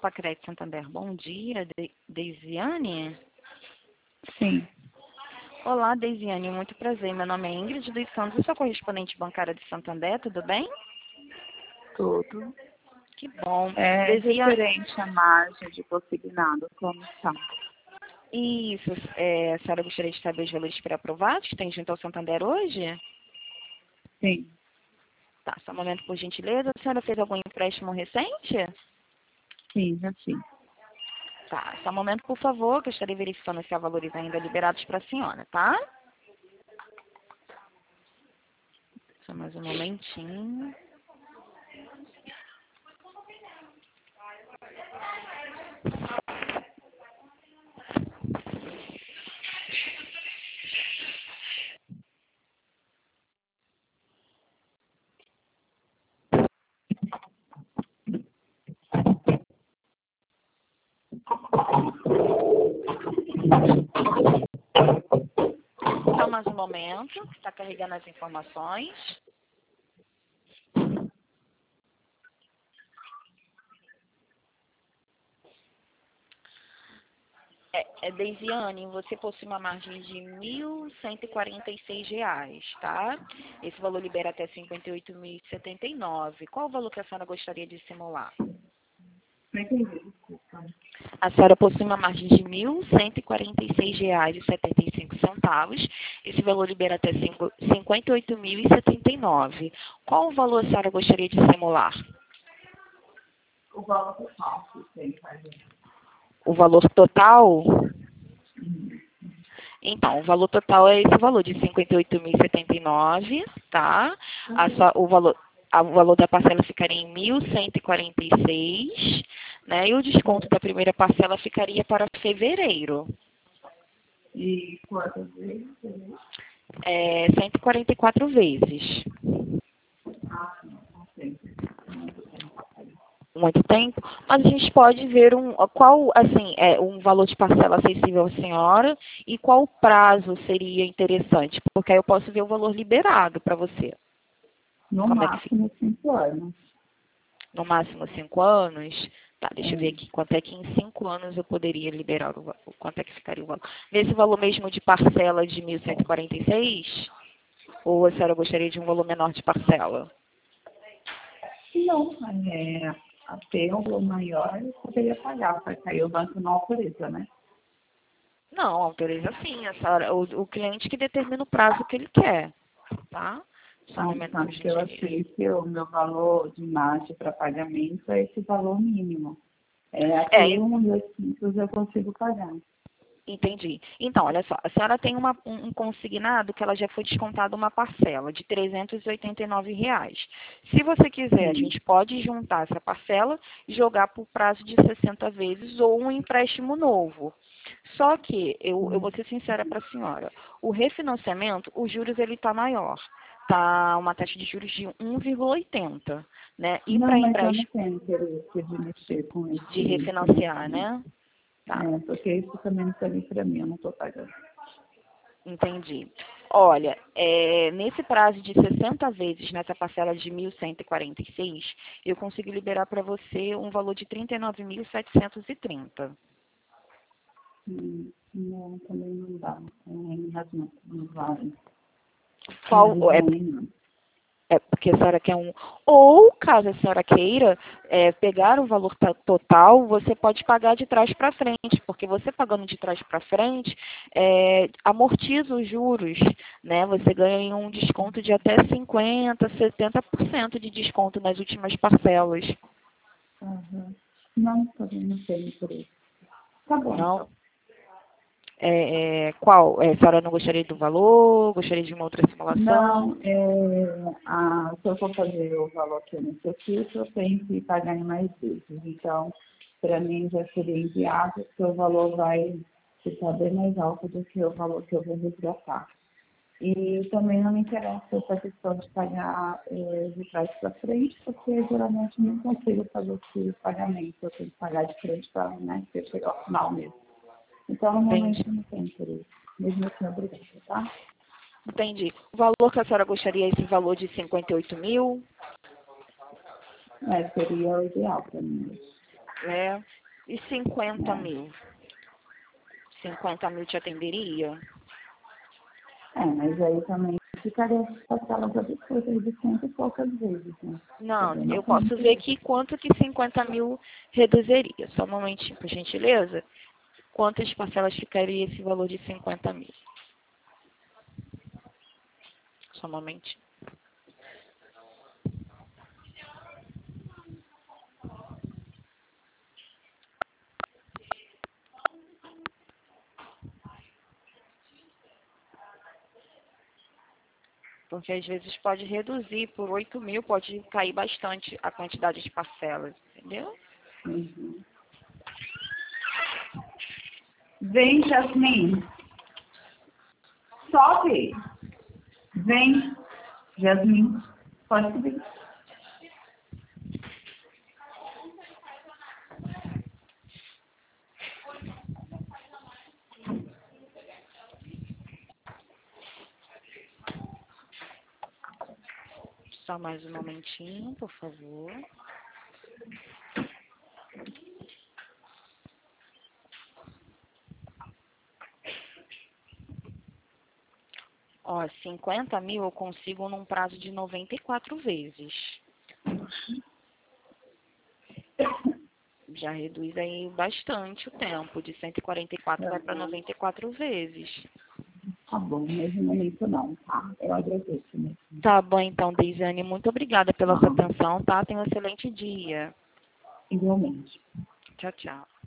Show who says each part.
Speaker 1: Pacred Santander. Bom dia, Deisiane?
Speaker 2: Sim.
Speaker 1: Olá, Deisiane, muito prazer. Meu nome é Ingrid dos Santos, eu sou correspondente bancária de Santander, tudo bem?
Speaker 2: Tudo.
Speaker 1: Que bom.
Speaker 2: É referente à margem de consignado, como está?
Speaker 1: Isso, a senhora gostaria de saber os valores pré-aprovados que tem junto ao Santander hoje?
Speaker 2: Sim.
Speaker 1: Tá, só um momento, por gentileza. A senhora fez algum empréstimo recente?
Speaker 2: Sim, já sim.
Speaker 1: Tá, só um momento, por favor, que eu estarei verificando se há valores ainda liberados para a senhora, tá? Só mais um momentinho. Só mais um momento, está carregando as informações. Deisiane, você possui uma margem de R$ 1.146, tá? Esse valor libera até R$ 58.079. Qual o valor que a senhora gostaria de simular?
Speaker 2: Não entendi, desculpa.
Speaker 1: A senhora possui uma margem de R$ 1.146,75. Esse valor libera até R$ 58.079. Qual o valor a senhora gostaria de simular?
Speaker 2: O valor total que tem que fazer.
Speaker 1: O valor total? Então, o valor total é esse valor de R$ 58.079, tá? O valor da parcela ficaria em 1.146, né? E o desconto da primeira parcela ficaria para fevereiro.
Speaker 2: E quantas vezes?
Speaker 1: 144 vezes.
Speaker 2: Ah, não sei.
Speaker 1: Muito tempo, mas a gente pode ver qual, assim, um valor de parcela acessível à senhora e qual prazo seria interessante, porque aí eu posso ver o valor liberado para você.
Speaker 2: No
Speaker 1: Como é que fica?
Speaker 2: máximo 5 anos.
Speaker 1: No máximo 5 anos? Tá, deixa eu ver aqui quanto é que em 5 anos eu poderia liberar quanto é que ficaria o valor. Nesse valor mesmo de parcela de 1.146? Ou a senhora gostaria de um valor menor de parcela?
Speaker 2: Não, até um valor maior eu poderia pagar, porque aí o banco não autoriza, né?
Speaker 1: Não, autoriza sim, a senhora, o cliente que determina o prazo que ele quer, tá? Só um momento, por
Speaker 2: Tanto que eu
Speaker 1: gentileza.
Speaker 2: achei que o meu valor de margem para pagamento é esse valor mínimo. Até
Speaker 1: É,
Speaker 2: 1.500 eu consigo pagar.
Speaker 1: entendi. Então, olha só, a senhora tem um consignado que ela já foi descontada uma parcela de R$ 389. Se você quiser, a
Speaker 2: Sim.
Speaker 1: gente pode juntar essa parcela e jogar por prazo de 60 vezes ou um empréstimo novo. Só que, eu vou ser sincera para a senhora, o refinanciamento, os juros ele está maior. Está uma taxa de juros de 1,80, né? E
Speaker 2: Não,
Speaker 1: para
Speaker 2: mas eu não
Speaker 1: empréstimo
Speaker 2: tenho interesse de mexer com
Speaker 1: de
Speaker 2: esse
Speaker 1: refinanciar,
Speaker 2: financiamento.
Speaker 1: né? Tá.
Speaker 2: Porque isso também não serve para mim, eu não estou pagando.
Speaker 1: Entendi. Olha, nesse prazo de 60 vezes, nessa parcela de 1.146, eu consigo liberar para você um valor de 39.730.
Speaker 2: Não, também não dá. Não vale.
Speaker 1: Qual, porque a senhora quer um... Ou, caso a senhora queira pegar o valor total, você pode pagar de trás para frente, porque você pagando de trás para frente, amortiza os juros, né? Você ganha um desconto de até 50%, 70% de desconto nas últimas parcelas.
Speaker 2: Uhum. Não, também não tenho interesse. Tá bom,
Speaker 1: Não?
Speaker 2: então.
Speaker 1: Qual? A senhora não gostaria do valor? Gostaria de uma outra simulação?
Speaker 2: Não, se eu for fazer o valor que eu necessito, eu tenho que pagar em mais vezes. Então, para mim já seria inviável, porque o valor vai ficar bem mais alto do que o valor que eu vou resgatar. E também não me interessa essa questão de pagar de trás para frente, porque geralmente não consigo fazer esse pagamento, eu tenho que pagar de frente para, né, chegar ao final mesmo. Então, no
Speaker 1: Entendi.
Speaker 2: momento, eu não tenho interesse. Mesmo assim, obrigada, tá?
Speaker 1: Entendi. O valor que a senhora gostaria é esse valor de 58 mil?
Speaker 2: Seria o ideal para mim.
Speaker 1: E 50 mil? 50 mil te atenderia?
Speaker 2: Mas aí também ficaria as parcelas absurdas de 100 e poucas vezes, né?
Speaker 1: Não, eu posso ver aqui quanto que 50 mil reduziria. Só um momentinho, por gentileza. Quantas parcelas ficaria esse valor de 50 mil? Só um momentinho. Porque às vezes pode reduzir por 8 mil, pode cair bastante a quantidade de parcelas, entendeu?
Speaker 2: Uhum. Vem, Jasmine. Sobe. Vem, Jasmine. Pode subir.
Speaker 1: Só mais um momentinho, por favor. Ó, 50 mil eu consigo num prazo de 94 vezes. Já reduz aí bastante o tempo. De 144 vai para 94 vezes.
Speaker 2: Tá bom, mas no momento não, tá? Eu agradeço mesmo.
Speaker 1: Tá bom, então, Deisiane. Muito obrigada pela sua atenção, tá? Tenha um excelente dia.
Speaker 2: Igualmente.
Speaker 1: Tchau, tchau.